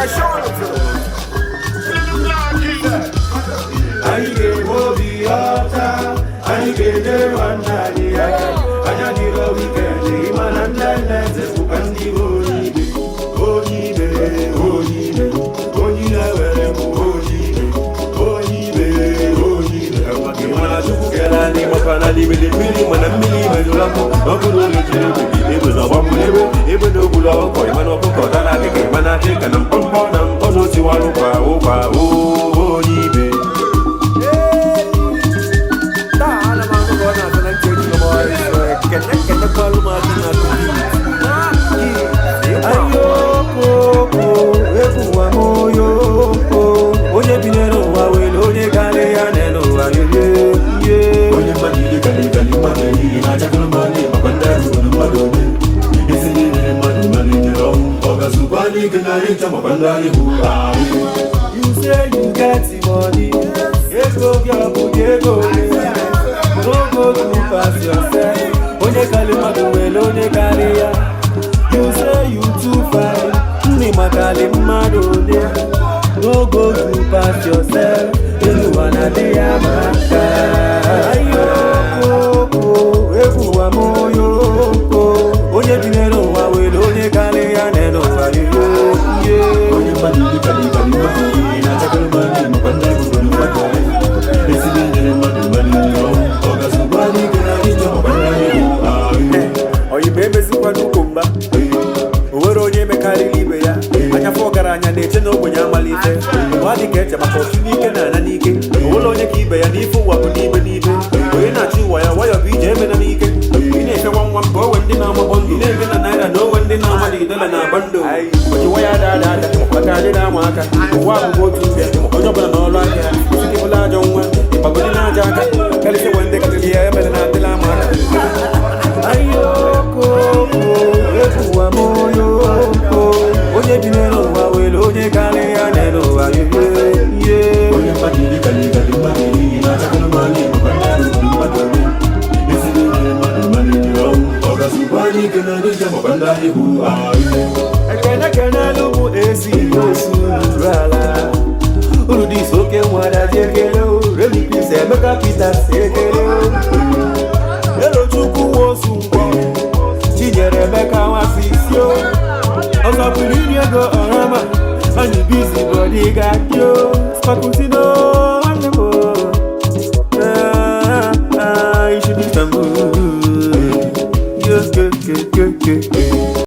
Anyị ga-ebi ọcha, anyị ga-eje nwanne anyị aka. Anya dịrọ wikendi, mana nne bụkwa ndị onye ibe, onye na-ewere m onye ibe. Mana Chukwu kere anyị gbakwana n'imili mmiri, mana mmiri mejụrụ akụ. Ọ bụrụ onye jiri ebe na ọgbagburu ebe na ogburu ọkụkọ, ịmana ọkụkọ dara akịka, ịmana akịka na mkpọmkpọ na mkpọzọ tiwarụ ụkwa onye ibe. Onye binyere ụwa wele onye karị ya n'ụwa onye mmadụ iri gali mmadụ ehihie na-achakọrọ mmadụ maka ndị ahụ mmadụ onye isi niile mmadụ nyere ọnwụ ọ ga-azụkwa n'ike narị ncha maka ndị anyị bụ ahụ. You say you get money, ego gị ọ bụ ego no go too pass yourself. Onye karị mmadụ wele onye karị ya. You say you too fine, ndị makarị mmadụ onye no go too pass yourself. Elu na-adị ya maka ekwuwa m onye binyere ụwa were onye karị ya n'ụwa onye mmadụ iri gali mmadụ ehihie na-achakọrọ mmadụ maka ndị ahụ mmadụ esiri nyere mmadụ nyere ọnwụ ọ ga-azụkwa n'ike na ịchọ maka ndị ahụ oyibo emezikwana ukomba o nwere onye emekarịrị ibe ya. Anyafọ ọgaranya na-eche na ogbenye amalite ọ dị ka eche maka otu n'ike na ana n'ike. Onwere onye ka ibe ya n'ife ụwa bụ n'ibe onye na-achị ụwa ya nwayọ bụ ije emena n'ike. Ị na-efe nwa m ka onwe ndị na-amagbo ndụ na-eme na naira na onwe ndị na-amaghị dola na-agba ndụ ojiwa ya ada maka adị na-ama aka. Ụwa abụghị otu mbịa onye ọbụla na ọrụ aka isi bụla ajọ nwa gbagodi na aja aka karịsịa nwe ndị katịrị ya emere na adịla ama aka. Onye binyere ụwa were onye karị ya n'ụwa onye mmadụ iri gali mmadụ ehihie na-achakọrọ mmadụ maka ndị ahụ mmadụ onye esiri nyere mmadụ nyere ọnwụ ọ ga-azụkwa n'ike na dịja maka ndị anyị bụ ekenelu bụ ezi osu nuru ala uru dị isi oke nwada ji ekele relipis Emeka Peters ekele Elochukwu osu nkwọ Chinyere Emeka nwafọ isio ọzọ pụrụ iri ego ọrama anyị bizi bọdị ga-adị spakutino nwanne m